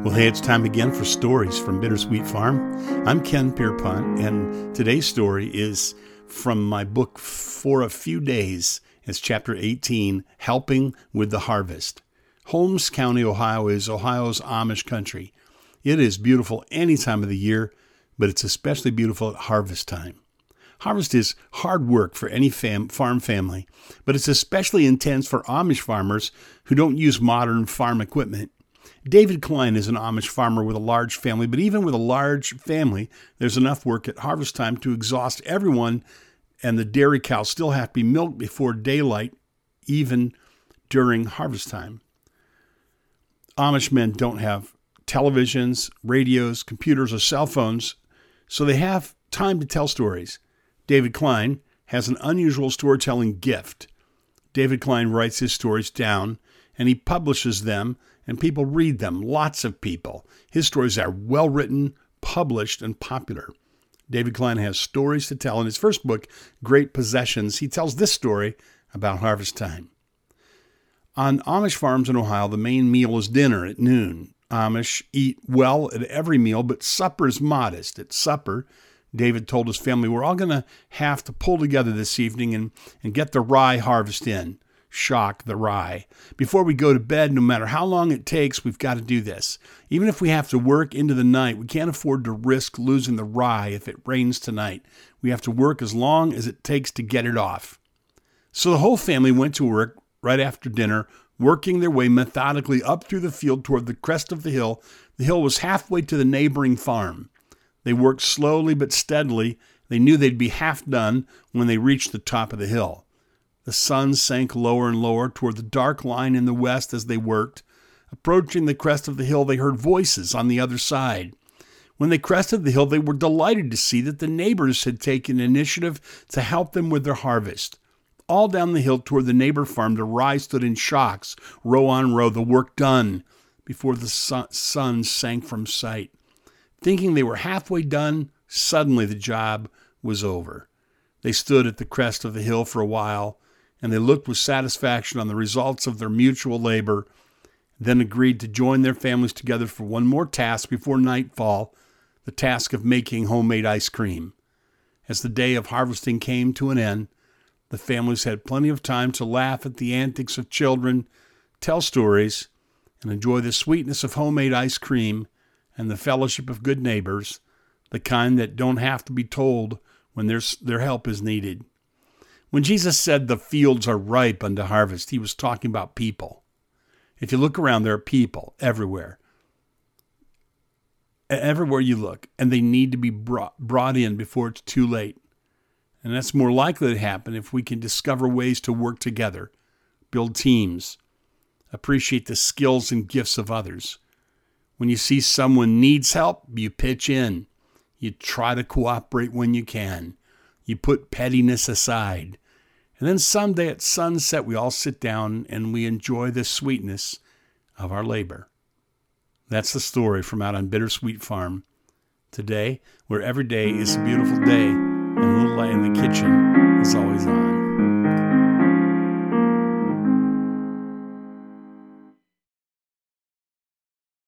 Well, hey, it's time again for Stories from Bittersweet Farm. I'm Ken Pierpont, and today's story is from my book, For a Few Days. It's chapter 18, Helping with the Harvest. Holmes County, Ohio is Ohio's Amish country. It is beautiful any time of the year, but it's especially beautiful at harvest time. Harvest is hard work for any farm family, but it's especially intense for Amish farmers who don't use modern farm equipment. David Klein is an Amish farmer with a large family, but even with a large family, there's enough work at harvest time to exhaust everyone, and the dairy cows still have to be milked before daylight, even during harvest time. Amish men don't have televisions, radios, computers, or cell phones, so they have time to tell stories. David Klein has an unusual storytelling gift. David Klein writes his stories down, and he publishes them, and people read them, lots of people. His stories are well-written, published, and popular. David Klein has stories to tell. In his first book, Great Possessions, he tells this story about harvest time. On Amish farms in Ohio, the main meal is dinner at noon. Amish eat well at every meal, but supper is modest. At supper, David told his family, we're all going to have to pull together this evening and get the rye harvest in. Shock the rye. Before we go to bed, no matter how long it takes, we've got to do this. Even if we have to work into the night, we can't afford to risk losing the rye if it rains tonight. We have to work as long as it takes to get it off. So the whole family went to work right after dinner, working their way methodically up through the field toward the crest of the hill. The hill was halfway to the neighboring farm. They worked slowly but steadily. They knew they'd be half done when they reached the top of the hill. The sun sank lower and lower toward the dark line in the west as they worked. Approaching the crest of the hill, they heard voices on the other side. When they crested the hill, they were delighted to see that the neighbors had taken initiative to help them with their harvest. All down the hill toward the neighbor farm, the rye stood in shocks, row on row, the work done before the sun sank from sight. Thinking they were halfway done, suddenly the job was over. They stood at the crest of the hill for a while, and they looked with satisfaction on the results of their mutual labor, then agreed to join their families together for one more task before nightfall, the task of making homemade ice cream. As the day of harvesting came to an end, the families had plenty of time to laugh at the antics of children, tell stories, and enjoy the sweetness of homemade ice cream and the fellowship of good neighbors, the kind that don't have to be told when their help is needed. When Jesus said the fields are ripe unto harvest, he was talking about people. If you look around, there are people everywhere. Everywhere you look, and they need to be brought in before it's too late. And that's more likely to happen if we can discover ways to work together, build teams, appreciate the skills and gifts of others. When you see someone needs help, you pitch in. You try to cooperate when you can. You put pettiness aside. And then someday at sunset, we all sit down and we enjoy the sweetness of our labor. That's the story from out on Bittersweet Farm. Today, where every day is a beautiful day, and a little light in the kitchen is always on.